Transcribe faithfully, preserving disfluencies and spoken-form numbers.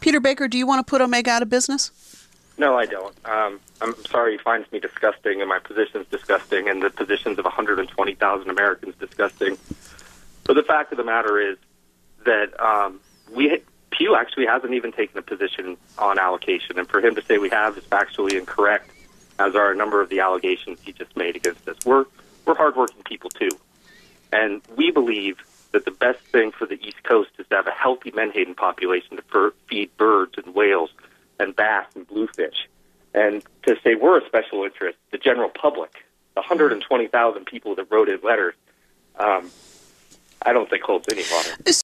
Peter Baker, do you want to put Omega out of business? No, I don't. Um, I'm sorry he finds me disgusting, and my position's disgusting, and the positions of one hundred twenty thousand Americans disgusting. But the fact of the matter is that um, we Pew actually hasn't even taken a position on allocation, and for him to say we have is factually incorrect, as are a number of the allegations he just made against us. We're we're hardworking people too, and we believe that the best thing for the East Coast is to have a healthy menhaden population to fur- feed birds and whales and bass and bluefish. And to say we're a special interest, the general public, the one hundred twenty thousand people that wrote in letters, um, I don't think holds any water.